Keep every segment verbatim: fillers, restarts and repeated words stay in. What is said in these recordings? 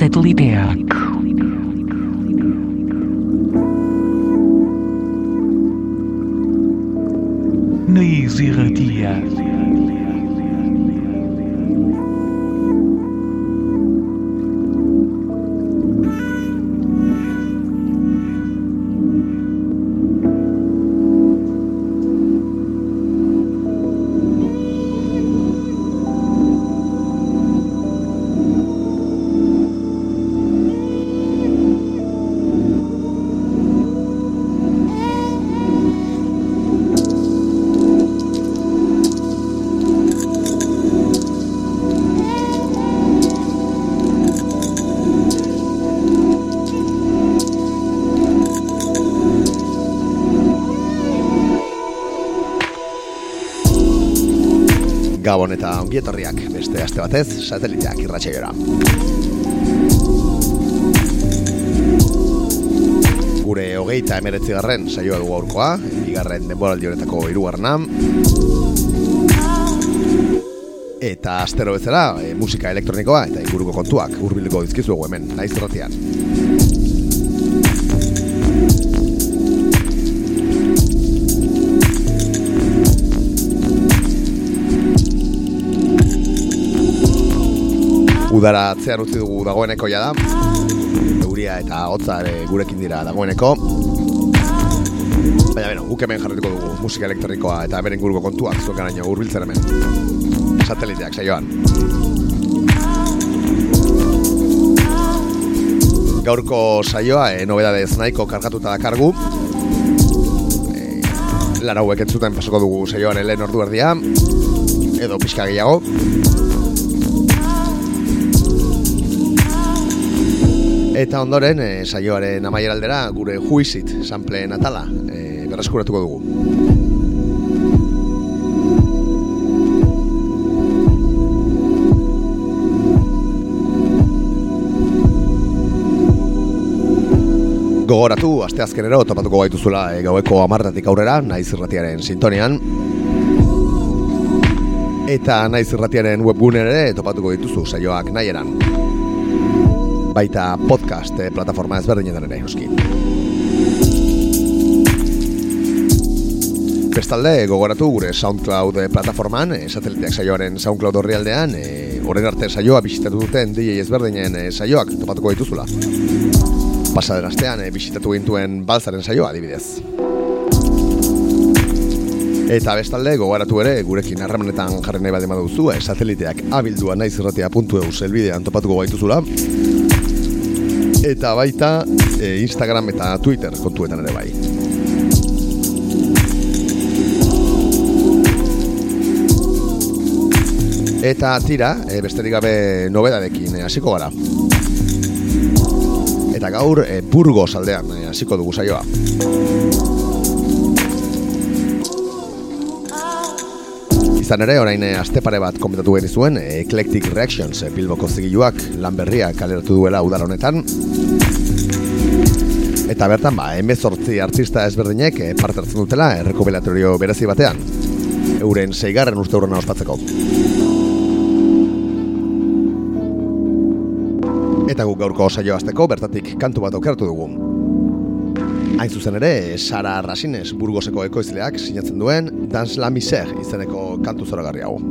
Satelliteak. Naiz irratia. Gabon eta ongietorriak beste aste batez Sateliteak irratsaiora. Gure hogeita hemeretzigarren saioa dugu aurkoa, bigarren denboraldi honetako hirugarrena. Eta astero bezala, e, musika elektronikoa eta inguruko kontuak hurbilduko dizkizuegu hemen, Naiz irratian. Udara atzean utzi dugu dagoeneko jada. Euria eta hotza ere gurekin dira dagoeneko. Baina beno, guk hemen jarrituko dugu musika elektronikoa eta beren inguruko kontuak zuekaraino hurbiltzen hemen. Sateliteak saioan. Gaurko saioa e, nobedadez nahiko kargatuta dakargu. E, Lan hauek entzuten pasoko dugu saioaren lehen ordu erdia. Edo pixka gehiago. Eta ondoren, e, saioaren amaiera aldera, gure juizit sample natala e, berreskuratuko dugu. Gogoratu, asteazkenero topatuko gaituzula e, gaueko hamartatik aurrera, Naiz irratiaren sintonian. Eta Naiz irratiaren webgune ere topatuko dituzu saioak nahieran. Baita podcast eh, plataforma ezberdinetan ere, euski. Bestalde, gogoratu gure SoundCloud plataforman, eh, Sateliteak saioaren SoundCloud orrialdean, eh, orain arte saioa bisitatu duten D J ezberdinen eh, saioak topatuko dituzula. Pasaden astean eh, bisitatu gintuen Balzaren saioa, adibidez. Eta bestalde, gogoratu ere, gurekin harremanetan jarri nahi badema duzu, eh, Sateliteak abildua naizirratia puntu e u zelbidean topatuko gaituzula. Eta baita e, Instagram eta Twitter kontuetan ere bai. Eta tira, e, besterik gabe nobedadekin e, hasiko gara. Eta gaur e, Burgos aldean e, hasiko dugu saioa. Izan ere, orain e, aste pare bat komentatu genizuen e, Eclectic Reactions e, Bilboko zigiluak lan berria kaleratu duela udara honetan. Eta bertan, ba, hemezortzi artista ezberdinek e, parte hartzen dutela errekopilatorio berezi batean. Euren seigarren urteurrena ospatzeko. Eta guk gaurko saio hasteko bertatik kantu bat aukeratu dugu. Hain zuzen ere, Sara Rasines Burgoseko ekoizleak sinatzen duen Dans la Misère izeneko kantu zoragarri hau.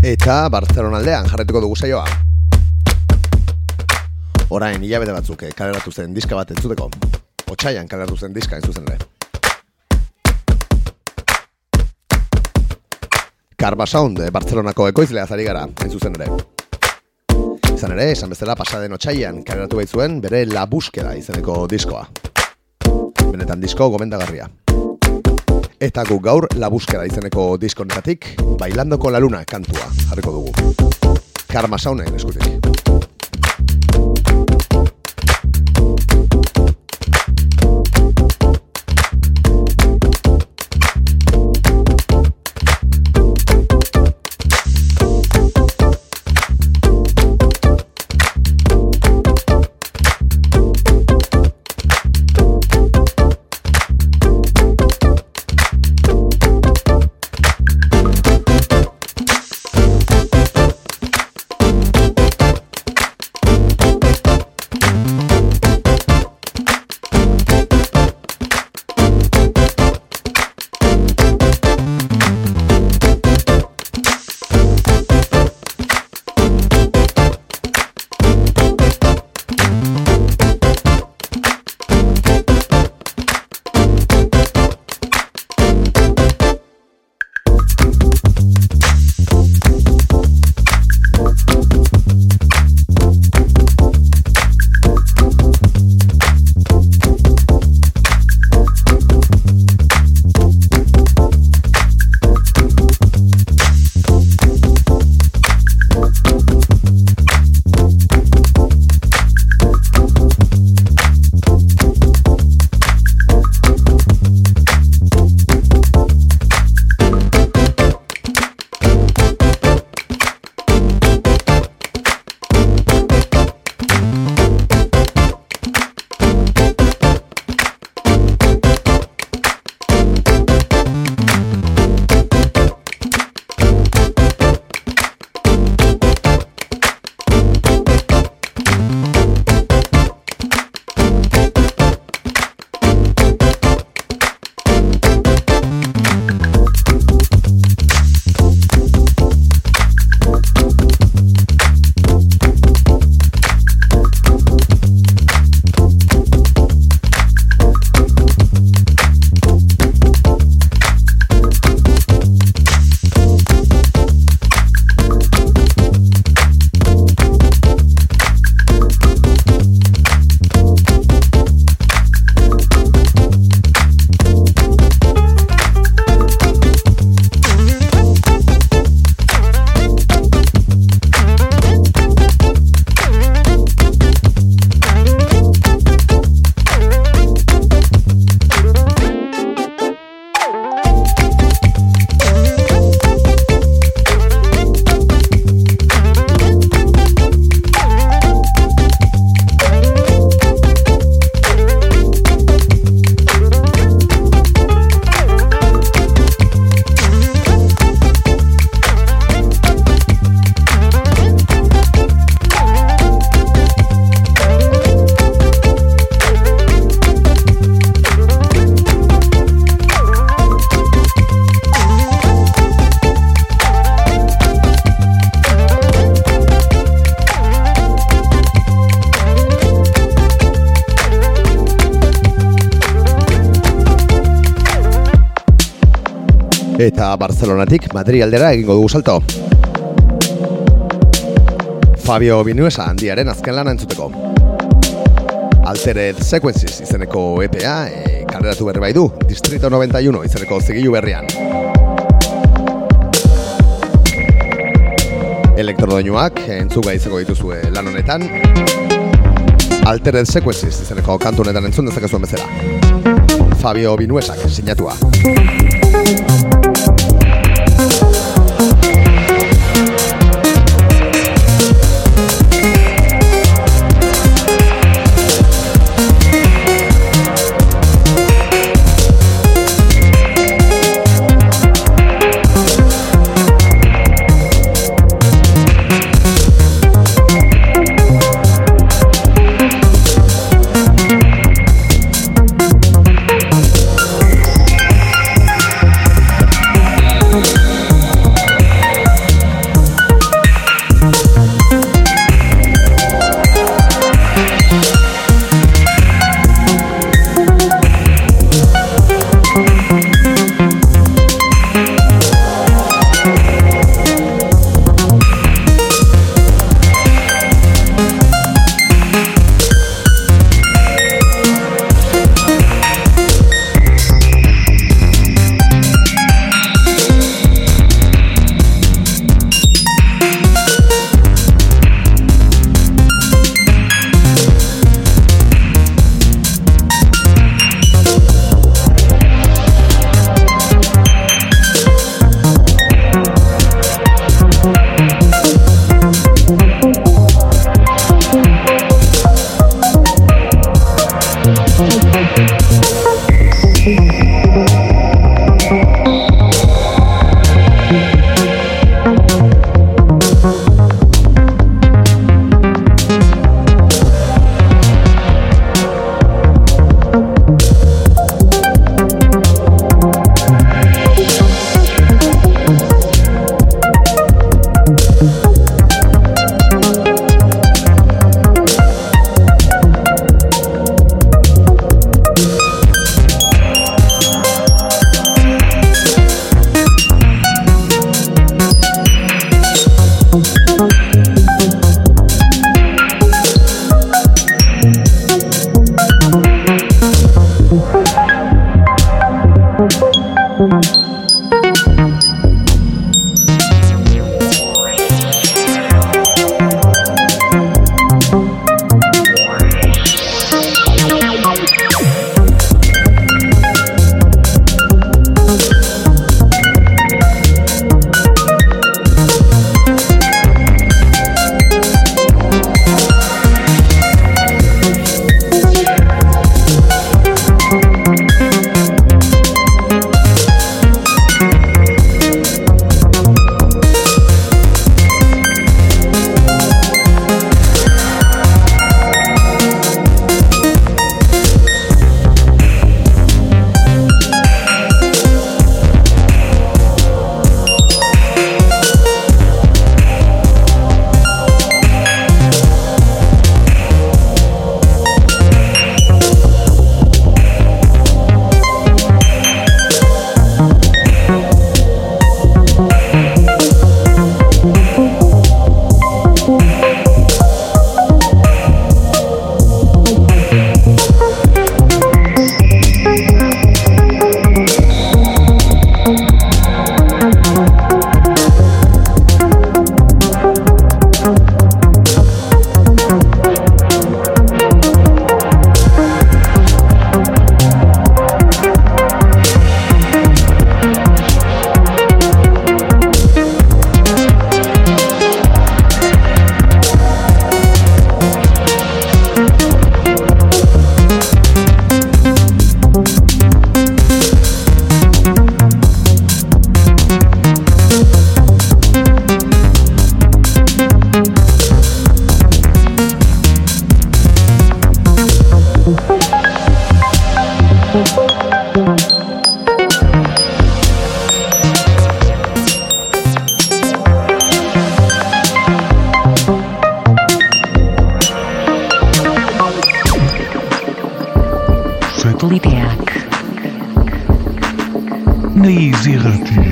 Eta Bartzelona aldean jarretuko dugu saioa. Orain hilabete batzuk kaleratu zen diska bat entzuteko. Otsaian kaleratu zen diska entzuzen ere. Karma Sound Bartzelonako ekoizlea zari gara entzuzen ere. Izan ere, esan bezala pasaden otsaian kaleratu baitzuen bere La Búsqueda izeneko diskoa. Benetan disko gomendagarria. Eta gu gaur La Búsqueda izeneko diskonetatik Bailando con la Luna kantua jarriko dugu. Karma Sounden eskutik. Eta Barcelonatik Madrid aldera egingo dugu salto. Fabio Vinuesa handiaren azken lana entzuteko. Altered Sequences izeneko E P A e, kaleratu berri bai du Distrito noventa y uno izeneko zigilu berrian. Elektrodoinuak entzuga izango dituzue lan honetan. Altered Sequences izeneko kantu honetan entzun dezakezuen bezala. Fabio Vinuesak sinatua.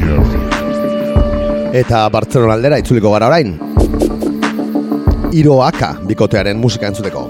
Eta Bartzelona aldera itzuliko gara orain. Iroaka bikotearen musika entzuteko.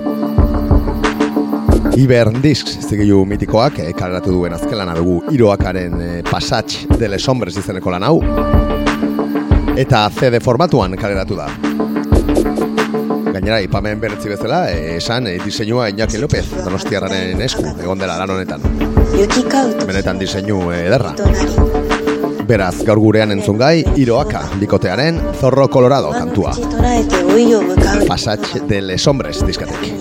Iberdisc zigilu mitikoak eh, kaleratu duen azkelana dugu Iroakaren eh, Passage de les Hombres izeneko lan hau. Eta C D formatuan kaleratu da. Gainera, ipamen beretzi bezala, eh, esan eh, diseinua Iñaki López Donostiarraren esku egon dela lan honetan. Benetan diseinu eh, ederra. Beraz, gaur gurean entzungai, Iroaka bikotearen Zorro Colorado kantua. Passage de les Hombres diskatek.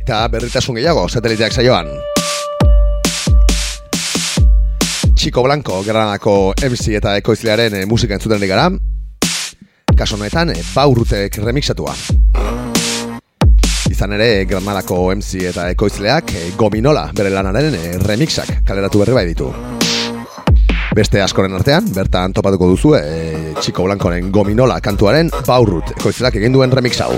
eta berritasun gehiago Sateliteak saioan. Chico Blanco, Granadako M C eta ekoizlearen e, musika entzuten gara. Kaso honetan, e, Baurutek remixatua. Izan ere, Granadako M C eta ekoizleak e, Gominola bere lanaren e, remixak kaleratu berri bai ditu. Beste askoren artean, bertan topatuko duzu e, Chico Blancoren Gominola kantuaren Baurut ekoizleak egin duen remix hau.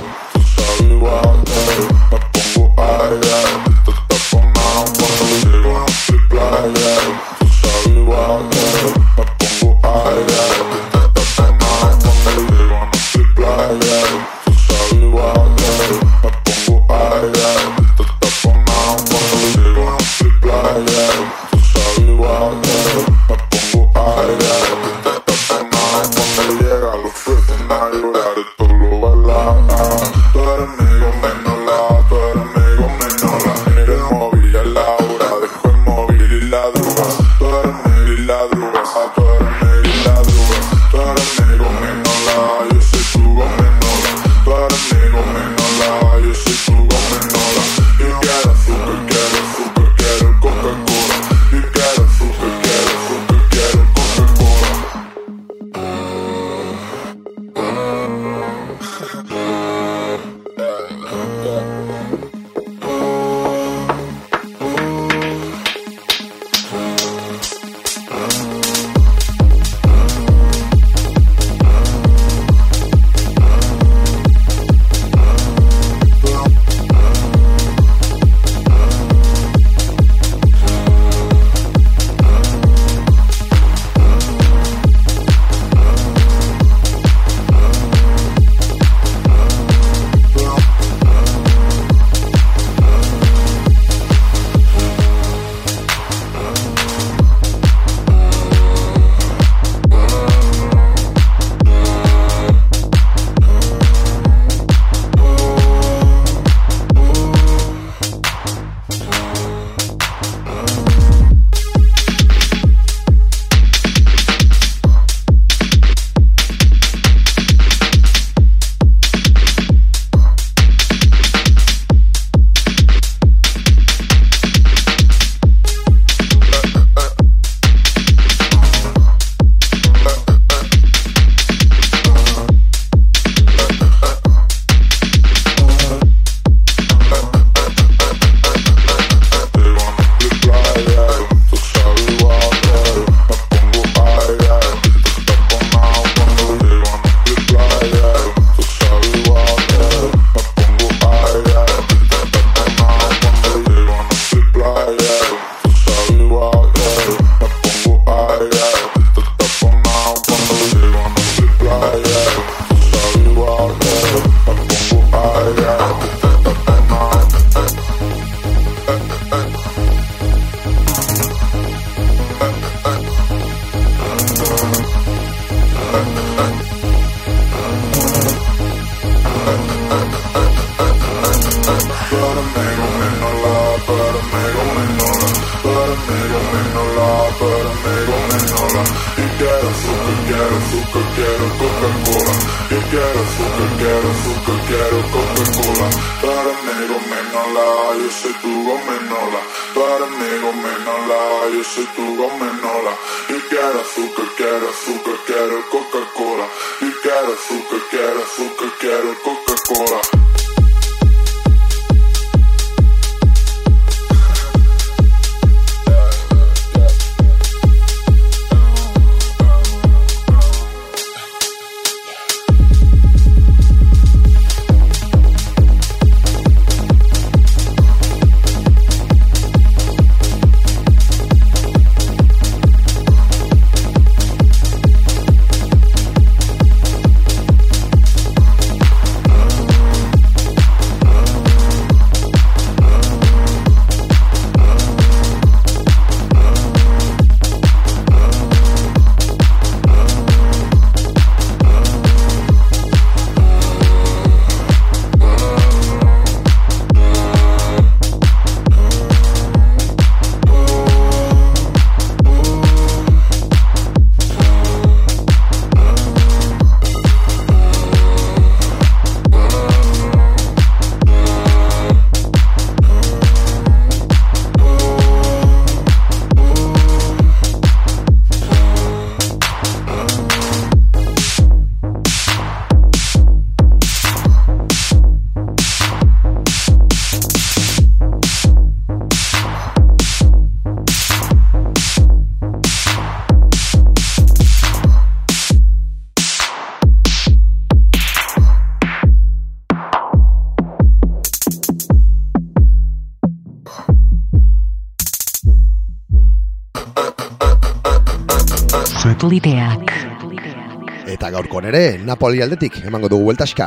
Lideak. Eta gaurkoan ere, Napoli aldetik emango dugu bueltaska.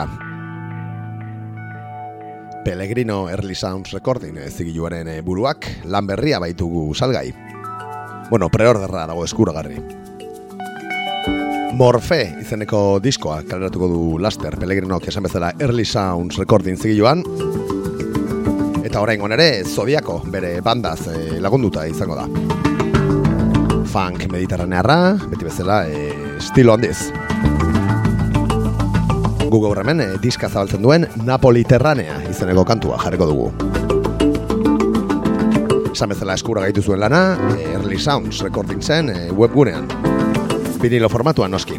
Pellegrino Early Sounds Recording zigiluaren buruak lan berria baitugu salgai. Bueno, preorderra dago eskuragarri. Morfe izeneko diskoa kaleratuko du laster Pellegrinok esan bezala Early Sounds Recording zigiluan. Eta oraingoan ere Zodiako bere bandaz eh, lagunduta izango da. Funk mediterranearra, beti bezala eh, estilo handiz. Gu gaur hemen eh, diska zabaltzen duen Napoliterranea izeneko kantua jarriko dugu. Esan bezala eskura gaitu zuen lana, eh, Early Sounds Recording zen eh, webgunean. Vinilo formatuan noski.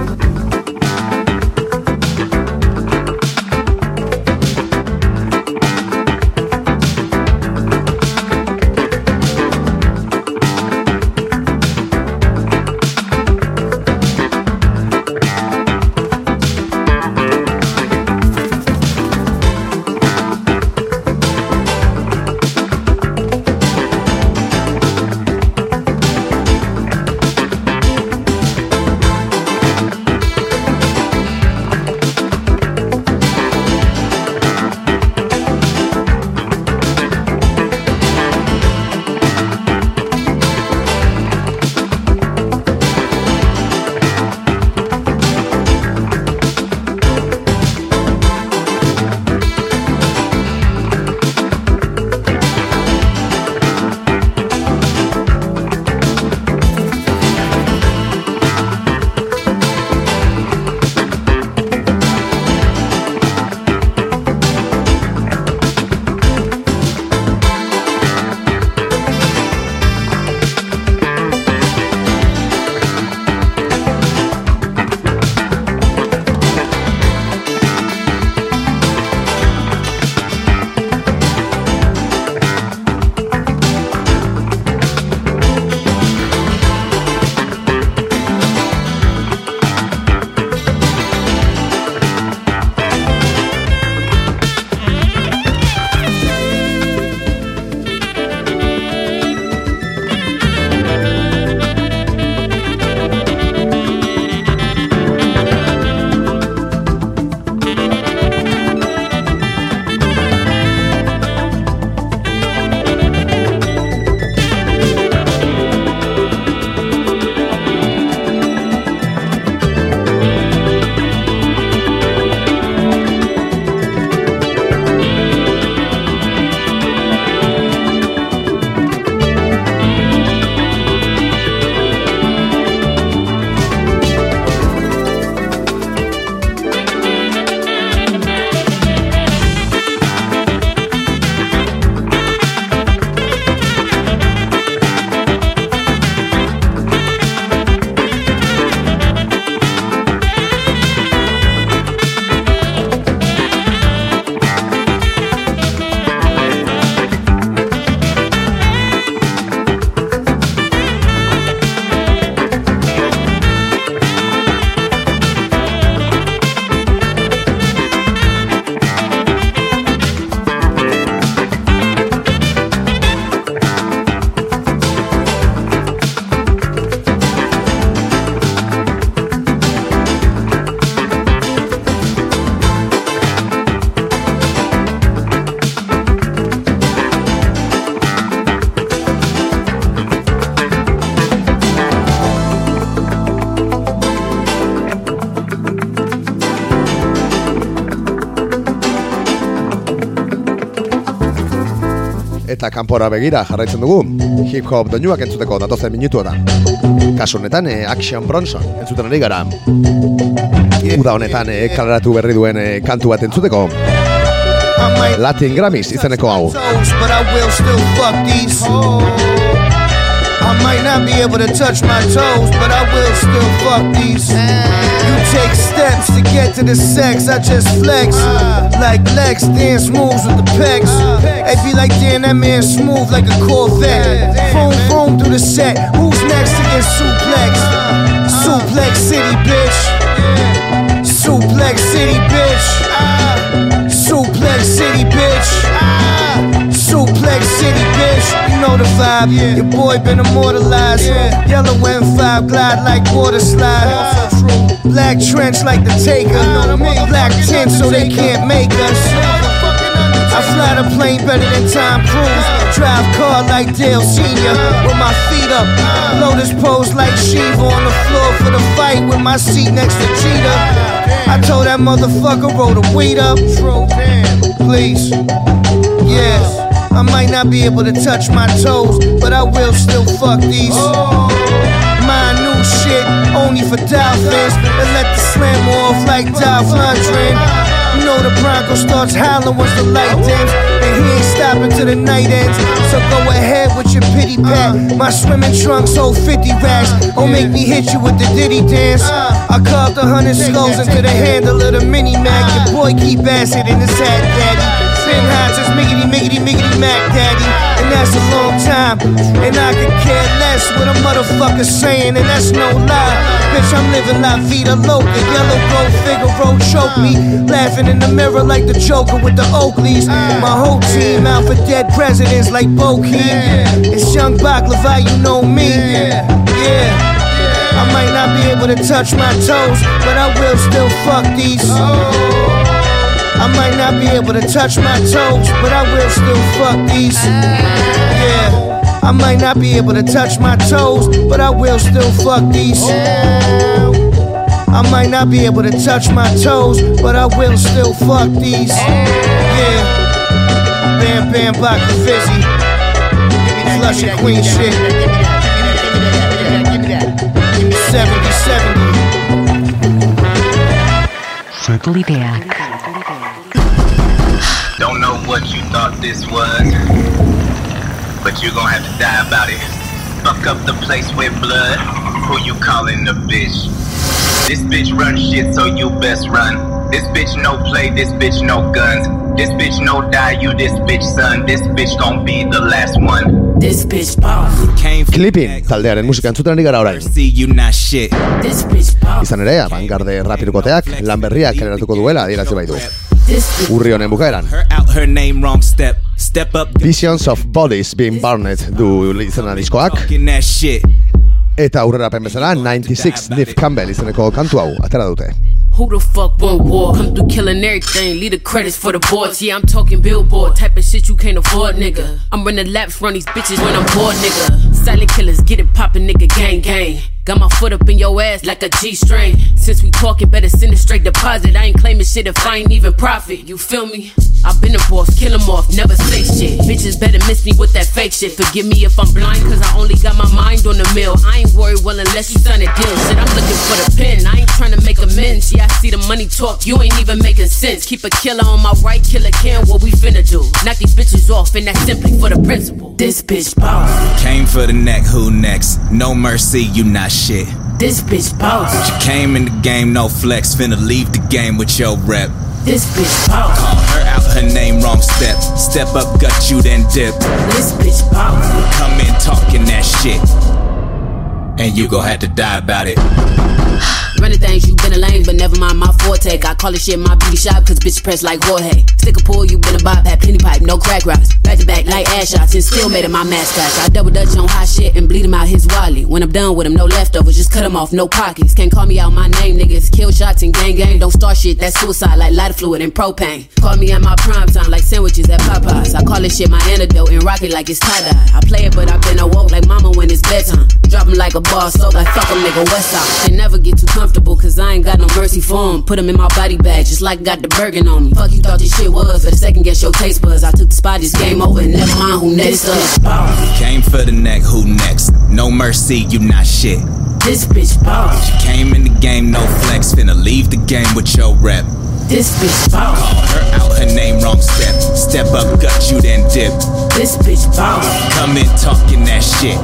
Eta kanpora begira jarraitzen dugu hip hop doinuak entzuteko datozen minutua da. Kasu honetan eh, Action Bronson entzuten ari gara. Uda honetan eh, kaleratu berri duen eh, kantu bat entzuteko. Latin Grammys izeneko hau. I might not be able to touch my toes, but I will still fuck these. You take steps to get to the sex, I just flex. Like Lex, dance moves with the pecs. It be like, damn, that man smooth like a Corvette. Phone, phone through the set, who's next to get suplex? Suplex City, bitch. Suplex City, bitch. Suplex City, bitch. Suplex City, bitch. You know know the vibe. Yeah. Your boy been immortalized. Yeah. Yellow M five glide like water slide. Also true. Black trench like the Taker. Uh, Black tint so they can't make us. I fly the plane better than Tom Cruise. Drive car like Dale Senior with my feet up. Lotus pose like Shiva on the floor for the fight with my seat next to Cheetah. I told that motherfucker roll the weed up. Please. Yeah. I might not be able to touch my toes, but I will still fuck these. My new shit only for dolphins and let the slam off like Dolph Lundgren. You know the Bronco starts howling once the light dims, and he ain't stopping till the night ends. So go ahead with your pity pat. My swimming trunks hold fifty racks. Don't make me hit you with the Diddy dance. I carved a hundred skulls into the handle of the mini Mac. Your boy keep acid in his hat, daddy. Been high since miggity miggity miggity Mac, daddy. And that's a long time. And I could care less what a motherfucker saying, and that's no lie. Bitch, I'm living la vida loca. Yellow gold Figaro choke me. Laughing in the mirror like the Joker with the Oakleys. My whole team out for dead presidents like Bokeem. It's Young Baklava, you know me. Yeah. I might not be able to touch my toes, but I will still fuck these. I might not be able to touch my toes, but I will still fuck these. Yeah. I might not be able to touch my toes, but I will still fuck these. I might not be able to touch my toes, but I will still fuck these. Yeah. Bam Bam Baka Fizzy. Flush and Queen shit. seventy seventy. Flipiak. Don't know what you thought this was, but you gon' have to die about it. Fuck up the place with blood. Who you calling a bitch? This bitch run shit, so you best run. This bitch no play, this bitch no guns. This bitch no die, you this bitch son. This bitch gon' be the last one. This bitch boss. Clipping taldearen musika entzuten ari gara orain. This bitch boss. Izan ere, abangarde rapirukoteak lan berriak kaleratuko duela adierazi baitu. Urri honen bukaeran. Visions of Bodies Being Burned du izena diskoak. Eta aurrerapen bezala ninety-six Nif Campbell izeneko kantu hau atera dute. Who the fuck want war? Come through killing everything. Leave the credits for the boards. Yeah, I'm talking billboard. Type of shit you can't afford, nigga. I'm running laps, run these bitches when I'm bored, nigga. Silent killers, get it poppin', nigga, gang, gang. Got my foot up in your ass like a G-string. Since we talking, better send a straight deposit. I ain't claiming shit if I ain't even profit. You feel me? I've been a boss, kill 'em off, never say shit. Bitches better miss me with that fake shit. Forgive me if I'm blind, cause I only got my mind on the mill. I ain't worried, well, unless you sign a deal. Shit, I'm looking for the pen, I ain't trying to make amends. Yeah, I see the money talk, you ain't even making sense. Keep a killer on my right, killer can, what we finna do? Knock these bitches off, and that's simply for the principle. This bitch boss. Came for the neck, who next? No mercy, you not shit. This bitch boss. You came in the game, no flex, finna leave the game with your rep. This bitch boss. Call her out her name, wrong step. Step up, gut you, then dip. This bitch boss. Come in talking that shit, and you gon' have to die about it. Running things, you been a lame, but never mind my forte. I call this shit my beauty shop, cause bitch press like Jorge. Stick a pull, you been a bop, had plenty pipe, no crack rocks. Back to back like ass shots, and still made it my mascot. I double dutch on hot shit and bleed him out his wallet. When I'm done with him, no leftovers, just cut him off, no pockets. Can't call me out my name, niggas. Kill shots and gang gang, don't start shit, that's suicide like lighter fluid and propane. Call me at my prime time like sandwiches at Popeyes. I call this shit my antidote and rock it like it's tie-dye. I play it, but I've been awoke like mama when it's bedtime. Drop him like a boss, so like fuck him, nigga, west side. Can never get too comfortable, cause I ain't got no mercy for him. Put him in my body bag, just like got the Bergen on me. Fuck you thought this shit was, but a second guess your taste buds. I took the spot, this game over, and never mind who next up. Came for the neck, who next? No mercy, you not shit. This bitch boss. You came in the game, no flex, finna leave the game with your rep. This bitch boss. Call her out her name, wrong step. Step up, gut you, then dip. This bitch boss. Come in talking that shit,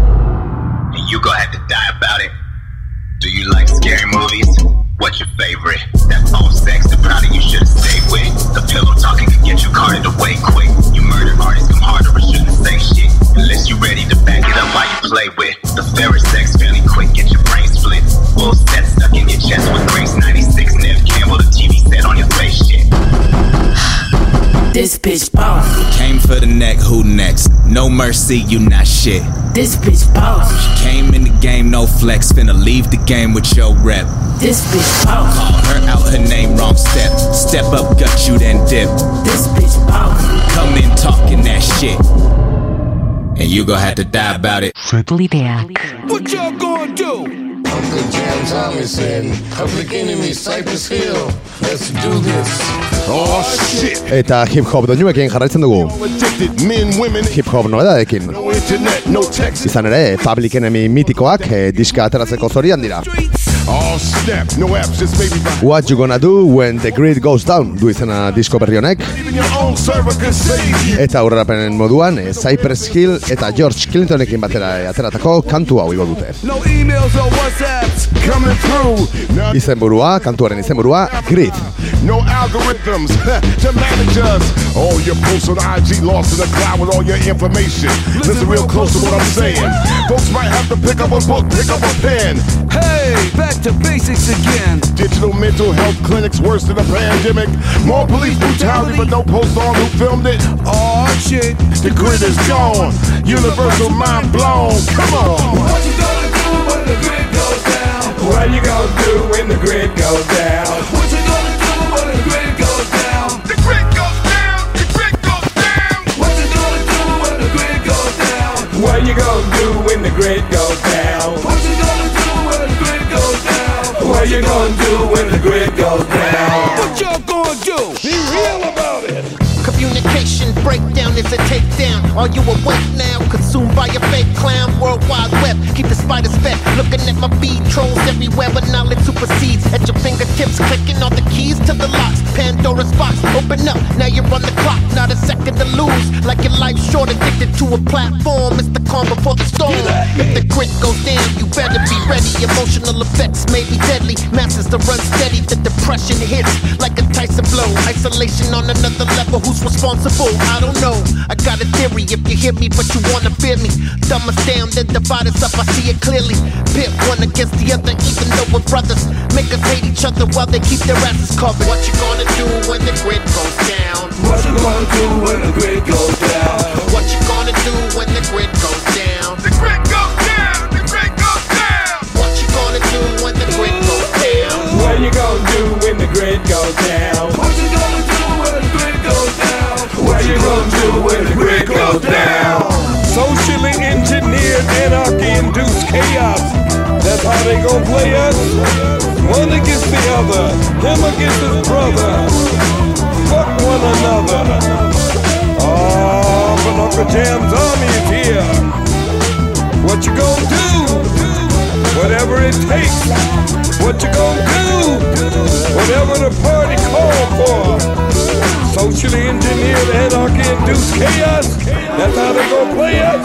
and you gon' have to die about it. Do you like scary movies? What's your favorite? That phone sex, the brownie you should've stayed with. The pillow talking can get you carted away quick. You murder artists come harder or shouldn't say shit. Unless you ready to back it up while you play with. The fairer sex fairly quick, get your brain split. Full set stuck in your chest with Grace ninety-six Nif Campbell, the T V set on your face shit. This This bitch boss. Came for the neck, who next? No mercy, you not shit. This bitch boss. Came in the game, no flex. Finna leave the game with your rep. This bitch boss. Call her out, her name, wrong step. Step up, gut you, then dip. This bitch boss. Come in talking that shit, and you gon' have to die about it. Satelliteak. What y'all gonna do? Uncle Jam Thomason, Public Enemy, Cypress Hill. Let's do this. Oh shit. Eta hip-hop doinuekin jarraitzen dugu. Hip-hop noedadekin. Izan ere, Public Enemy mitikoak eh, diska ateratzeko zorian dira. Oh snap, no apps, just maybe by What You Gonna Do When The Grid Goes Down du izena disko berri honek. your own server can save you. Eta aurrerapenen moduan, eh, Cypress Hill eta George Clintonekin batera eh, ateratako kantu hau igo dute. No emails or WhatsApps coming through. Now, Izenburua, kantuaren izenburua, Grid. no algorithms to manage us. All your posts on I G lost in the cloud with all your information. Listen real close to what I'm saying. Folks might have to pick up a book, pick up a pen. Hey, back to basics again. Digital mental health clinics worse than a pandemic. More police brutality, but no post on who filmed it. Oh shit. The grid is gone. Universal mind blown. Come on. What you gonna do when the grid goes down? What you gonna do when the grid goes down? What you gonna do when the grid goes down? The grid goes down. The grid goes down. What you gonna do when the grid goes down? What you gonna do when the grid goes down? What you gonna do when the grid goes down? What you gonna do when the grid goes down? What y'all gonna do? Be real about it. Communication breakdown is a takedown. Are you awake now? Consumed by a fake clown. World Wide Web, keep the spiders fed. Looking at my feed, trolls everywhere, but knowledge supersedes. At your fingertips, clicking on the keys to the locks. Pandora's box, open up. Now you're on the clock, not a second to lose. Like your life's short, addicted to a platform. It's the calm before the storm. If the grid goes down, you better be ready. Emotional effects may be deadly. Masses to run steady. The depression hits like a Tyson blow. Isolation on another level. Who's responsible? I don't know. I got a theory. If you hear me, but you wanna fear me, dumb us down, then divide us up. I see it clearly. Pit one against the other, even though we're brothers. Make us hate each other while they keep their asses covered. What you gonna do when the grid goes down? What you gonna do when the grid goes down? What you gonna do when the grid goes down? The grid goes down. The grid goes down. What you gonna do when the grid goes down? What you gonna do when the grid goes down? What you gonna do when the grid goes down? What you gonna do when the grid goes down? Socially engineered anarchy-induced chaos. That's how they gon' play us. One against the other, him against his brother. Fuck one another. Oh, but Uncle Jam's army is here. What you gon' do? Whatever it takes. What you gon' do? Whatever the party call for. Socially engineered anarchy-induced chaos. That's how they gon' play us.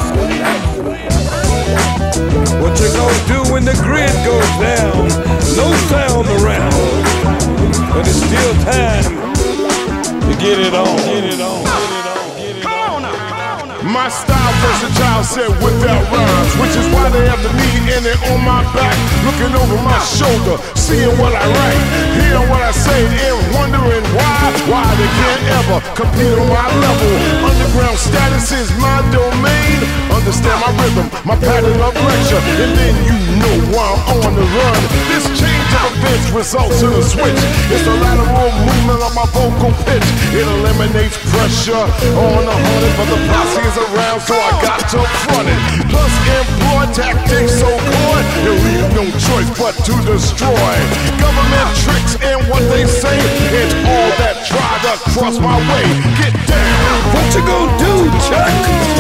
What you gonna do when the grid goes down? No sound around, but it's still time to get it on. Get it on. Get it on. Get it on. My style versatile said without rhymes, which is why they have the me in it on my back, looking over my shoulder, seeing what I write, hearing what I say, and wondering why, why they can't ever compete on my level. Underground status is my domain. Understand my rhythm, my pattern of lecture, and then you know why I'm on the run. This change of events results in a switch. It's a lateral movement of my vocal pitch. It eliminates pressure on the hundred, but the posse is around, so I got to front it. Plus employ tactics so good, you leave no choice but to destroy. Government tricks and what they say, it's all that try to cross my way. Get down. What you gonna do, Chuck?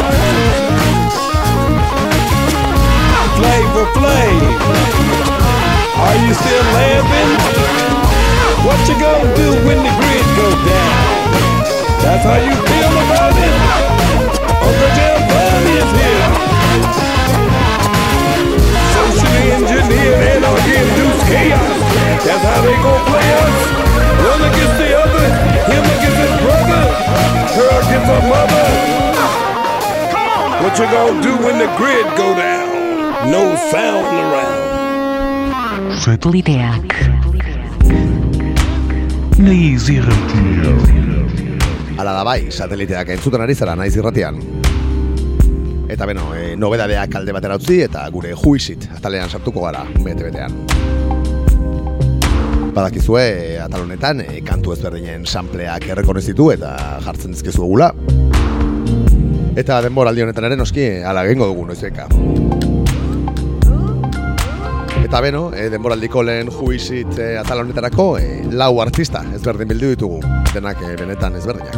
Flavor Flav, are you still laughing? What you gonna do when the grid goes down? That's how you feel about it? Uncle Jam Bunny is here. Socially engineered anarchy-induced chaos. That's how they gon' play us. One against the other, him against his brother, her against her mother. What you gonna do when the grid go down? No sound around. Satelliteak. Lazy Radio. Ala da bai, sateliteak entzuten ari zara naiz irratian. Eta beno, e, nobedadeak alde batera utzi eta gure juizit atalean sartuko gara bete-betean. Badakizue, atal honetan, e, kantu ezberdinen sampleak errekonozitu eta jartzen dizkizu gula. Eta denboraldi honetan ere noski, ala egingo dugu noizeka. Eta beno, e, denboraldiko lehen juizit e, atal honetarako e, lau artista ezberdin bildu ditugu, denak e, benetan ezberdinak.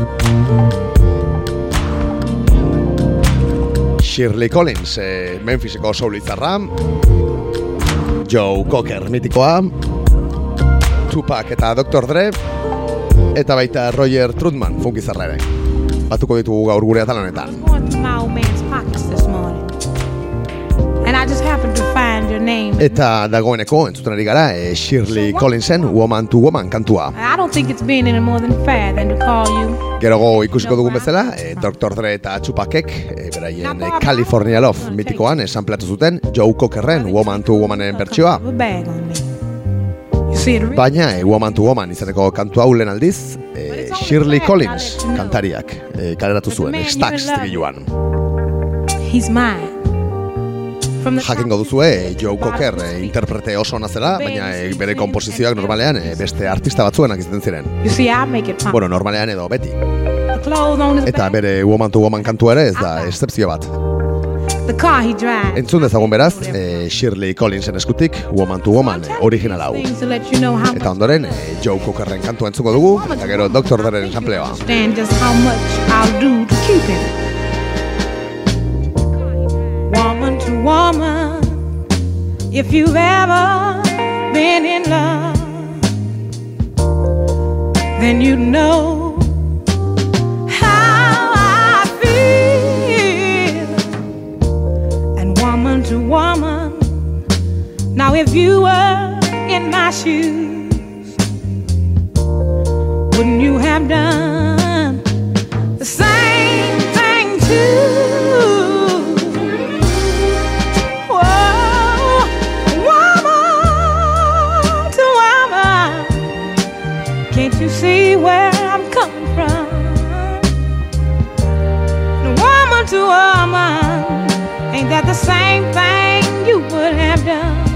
Shirley Collins, e, Memphiseko soul-izarra, Joe Cocker mitikoa, Tupac eta doktor Dre, eta baita Roger Troutman funkizarra ere. Batuko ditugu gaur gure atal honetan. Eta dagoeneko entzuten ari gara e, Shirley Collinsen Woman to Woman kantua. Gerogo ikusiko dugun bezala, e, doktor Dre eta Tupacek e, beraien e, California Love mitikoan esanplatu zuten Joe Cockerren Woman to Womanen bertsioa. Baina e, Woman to Woman izateko kantu hau lehen aldiz e, Shirley Collins kantariak e, kaleratu zuen Stax zigiluan. He's mine. Jakingo duzue, Joe Cocker e, interprete oso ona zela, baina e, bere komposizioak normalean e, beste artista batzuenak izaten ziren. Bueno, normalean edo beti. Eta bere Woman to Woman kantua ere ez da excepzio bat. Entzun dezagun beraz, e, Shirley Collinsen eskutik Woman to Woman e, original hau. Eta ondoren, e, Joe Cockerren kantua entzuko dugu, eta gero doktor Dren sampleoa. Woman to woman, if you've ever been in love, then you know how I feel. And woman to woman, now if you were in my shoes, wouldn't you have done the same thing too? Can't you see where I'm coming from? Woman to woman, ain't that the same thing you would have done?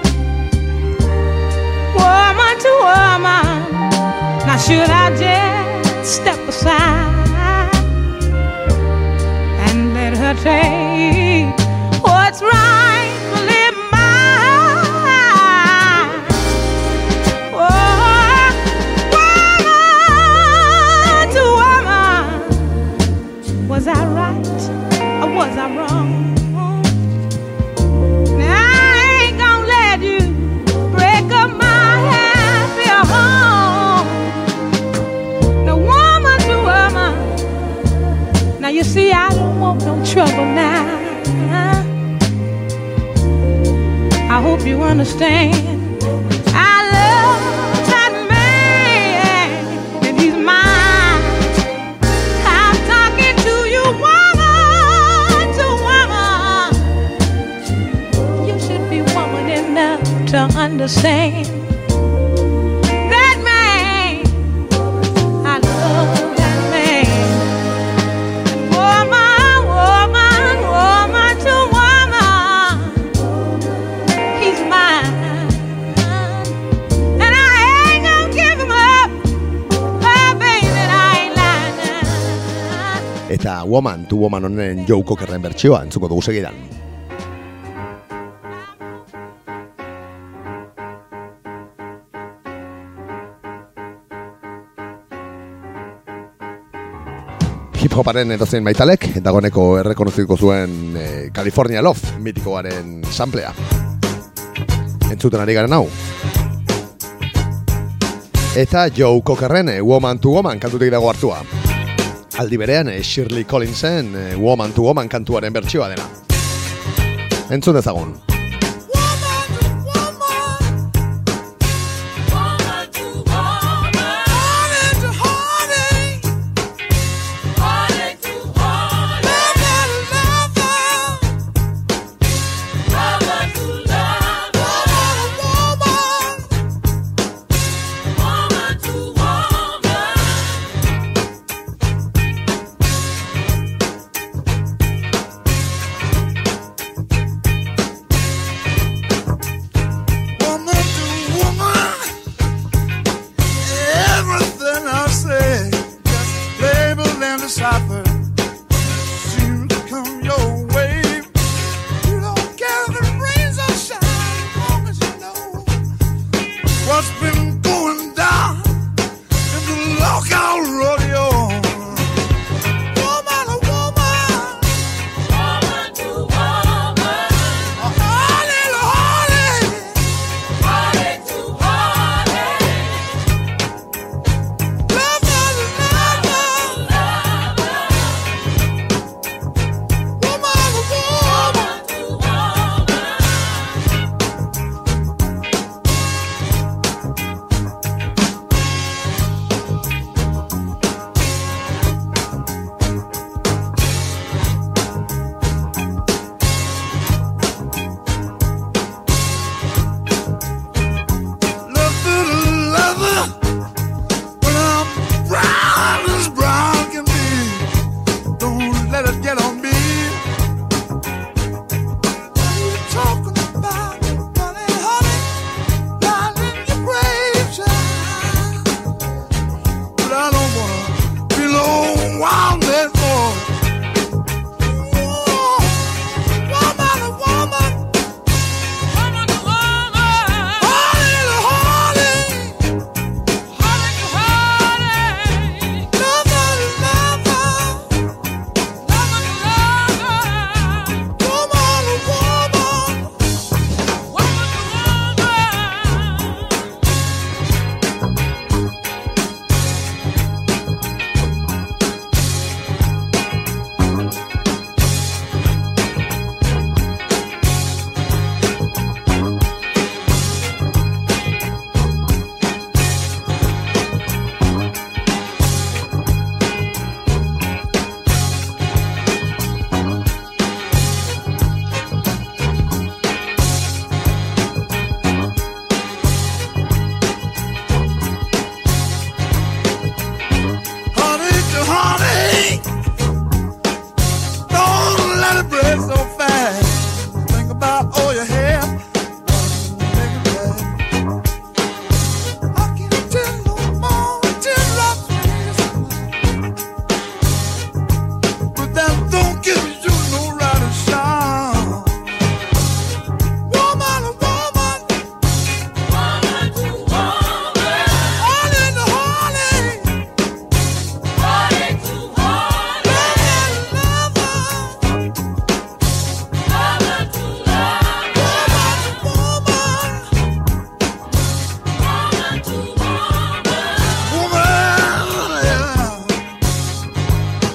Woman to woman, now should I just step aside and let her take what's rightfully was I right or was I wrong? Now I ain't gonna let you break up my happy home. Now woman to woman, now you see I don't want no trouble now. I hope you understand. To understand that man, I love that man. Woman, woman, woman to woman, he's mine, and I ain't gonna give him up. Oh baby, I ain't lying. Eta Woman to Woman honen Joe Cockerren bertsioa entzuko dugu segidan. Hip-hoparen edozein maitalek, dagoeneko errekonozituko zuen e, California Love mitikoaren samplea. Entzuten ari garen hau. Eta Joe Cockerren e, Woman to Woman kantutik dago hartua. Aldi berean e, Shirley Collinsen e, Woman to Woman kantuaren bertsioa dena. Entzun dezagun.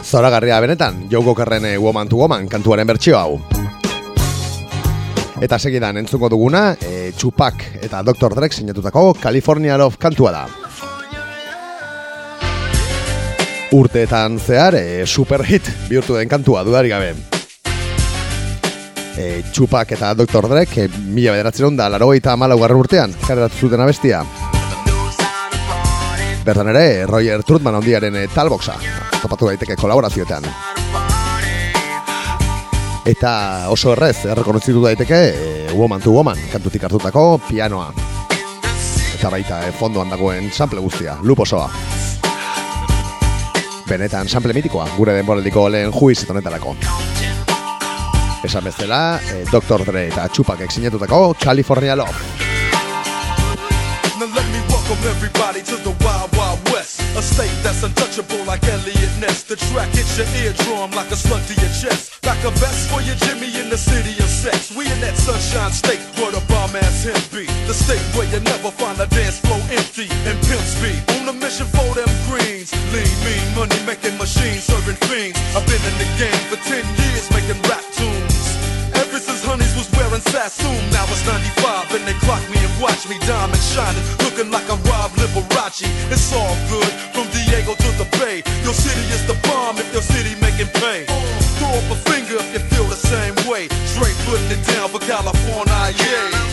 Zoragarria benetan, Joe Cockerren Woman to Woman kantuaren bertsio hau. Eta segidan entzungo duguna, e, Tupac eta doktor Dre sinatutako California Love kantua da. Urteetan zehar, e, superhit bihurtu den kantua dudarik gabe. E, Tupac eta doktor Dre, e, mila bederatzen da, laurogeita hamalaugarren urtean, kareratu zuten abestia. Bertan ere, Roger Troutman handiaren e, talboxa, topatu daiteke kolaborazioetan. Eta oso errez, errekonozitu daiteke e, Woman to Woman kantutik hartutako pianoa. Eta baita e, fondoan dagoen sample guztia, loop osoa. Benetan sample mitikoa, gure denboraldiko lehen juiz honetarako. Esan bezala, eh, doktor Dre eta Tupacek sinatutako California Love. Now let me welcome everybody to the Wild Wild West, a state that's untouchable like Elliot Ness. The track hits your eardrum like a slug to your chest. Like a vest for your Jimmy in the city of sex. We in that sunshine state where the bomb ass him be. The state where you never find a dance floor empty and pimp speed. On a mission for them greens. Lean, mean, money making machines, serving fiends. I've been in the game for ten years making rap tunes. Ever since Honeys was wearing Sassoon, now it's ninety-five and they clock me and watch me diamond shining, looking like I'm Rob Liberace. It's all good from Diego to the Bay. Your city is the bomb if your city making pay. Throw up a finger if you feel the same way. Straight putting it down for California, yeah.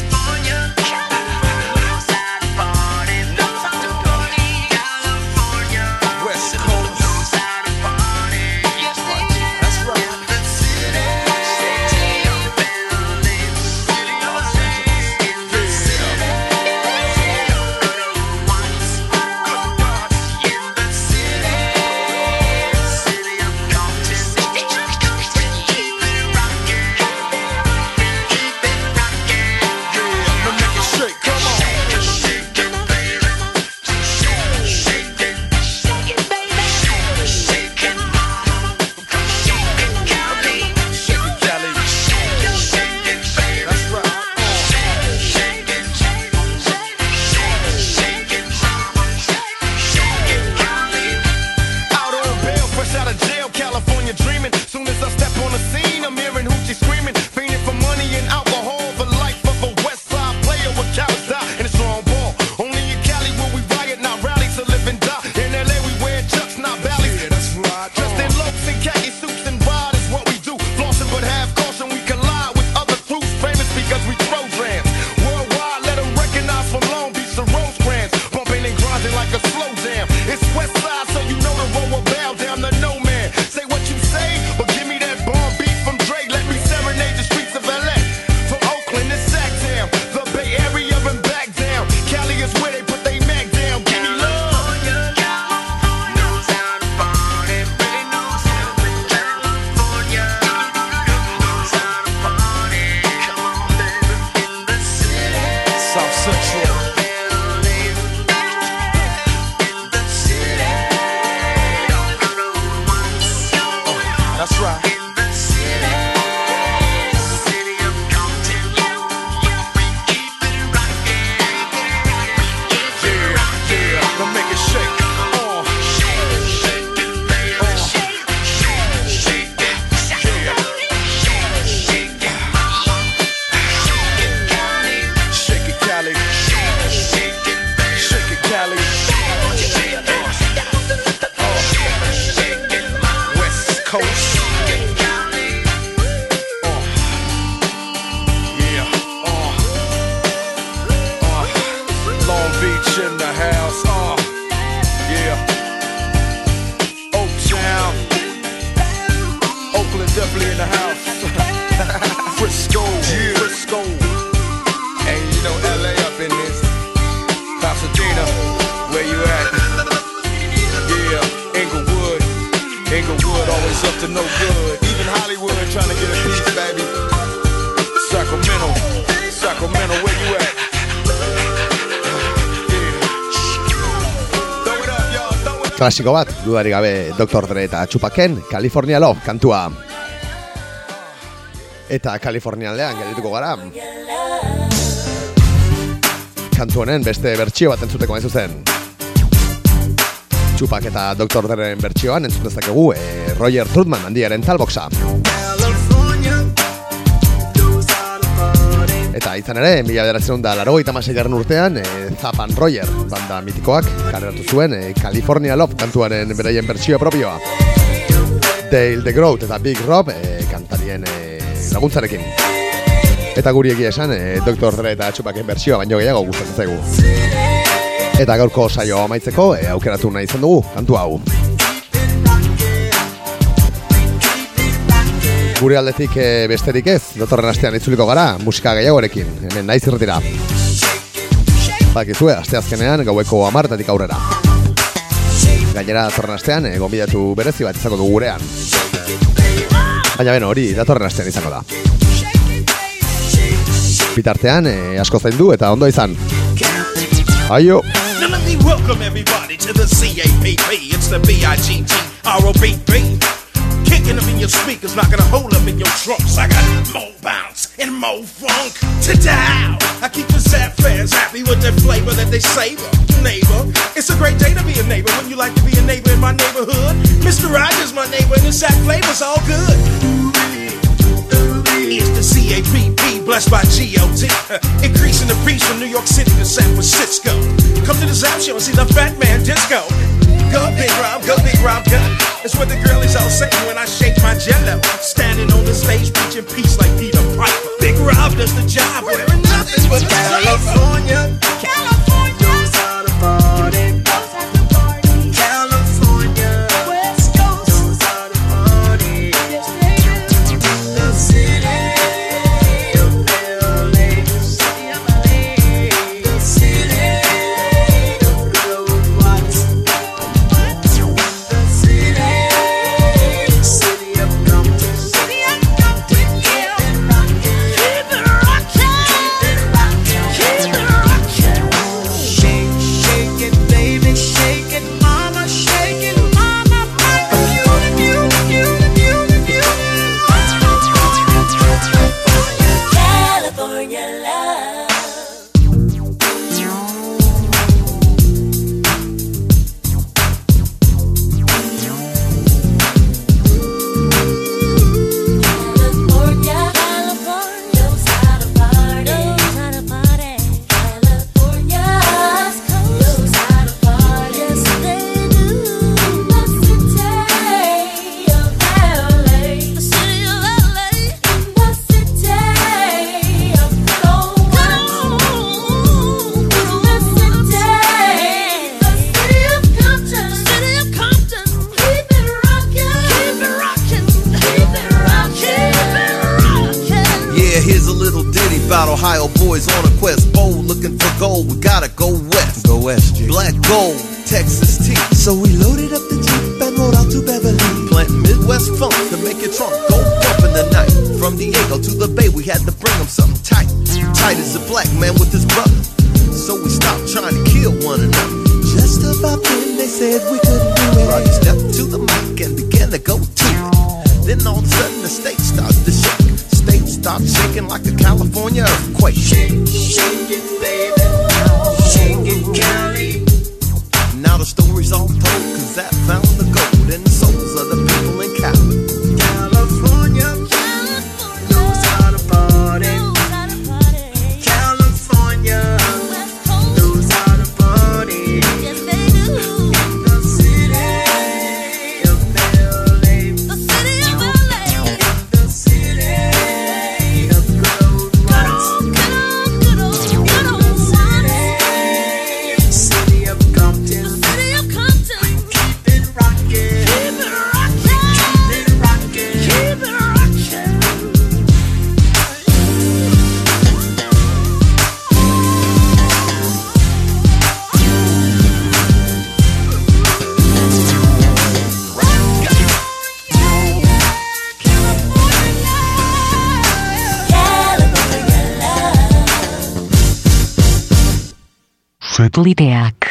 Klasiko bat, dudarik gabe doktor Dre eta Tupacen California Love kantua. Eta Kalifornialean geldituko gara. Kantu honen beste bertsio bat entzuteko hain zuzen. Tupac eta doktor Dreren bertsioan entzun dezakegu e, Roger Troutman handiaren talboxa. Eta izan ere, mila bederatzen da laurogeita hamaseigarren urtean, e, Zapan Roger, banda mitikoak, kaleratu zuen e, California Love kantuaren beraien bertsioa propioa. Dale DeGroat eta Big Rob e, kantarien e, laguntzarekin. Eta guri egia esan, e, doktor Dre eta Tupaken bertsioa baino gehiago gustatzen zaigu. Eta gaurko saio amaitzeko e, aukeratu nahi izan dugu, kantu hau. Gure aldetik e, besterik ez, datorren astean itzuliko gara, musika gehiagorekin, hemen naiz irretira. Bakizue, asteazkenean gaueko hamartatik aurrera. Gainera datorren astean, e, gonbidatu berezi bat izango du gurean. Baina beno, hori datorren astean izango da. Bitartean, e, asko zaindu eta ondo izan. Aio! Now let me welcome everybody to the C A P P. It's the B I G G R O B B. Kicking them in your speakers, knocking a hole up in your trunks. I got more bounce and more funk to dial. I keep the Zap fans happy with their flavor that they savor. Neighbor, it's a great day to be a neighbor. Wouldn't you like to be a neighbor in my neighborhood? Mister Rogers, my neighbor, and the Zap flavor's all good. It's the C A P P, blessed by G O T. Increasing the peace from New York City to San Francisco. Come to the Zap show and see the Fat Man Disco. Go Big Rob, go Big Rob, go. It's what the girlies all say when I shake my jello. Standing on the stage preaching peace like Peter Piper. Big Rob does the job, wearing nothing but California. California knows how to party. California, West Coast knows how to party. The city of L A, the city of L A, the city of good old Watts. Ohio boys on a quest, bold looking for gold. We gotta go west. Go west, G. Black gold, Texas tea. So we loaded up the Jeep and rode out to Beverly. Planting Midwest funk to make your trunk go bump in the night. From Diego to the Bay, we had to bring them something tight. Tight as a black man with his brother. So we stopped trying to kill one another. Just about then they said we couldn't do it. Roger stepped to the mic and began to go to it. Then all of a sudden the state started to shake. State started shaking like a California earthquake. Shake, shake it, baby. Shake it, Cali. Now the story's all told, cause that found the gold in the souls of the people in Cali. California, California knows how to party. California knows how to party. Yes, they do. In the city of L A. The city of L A. In the city of good old Watts. Good old, good old, good old, good old Watts. City of Compton. The city of Compton. Keep it rockin'. Keep it rockin'. Keep it rockin'. Keep it rockin'. Fruitaliteak.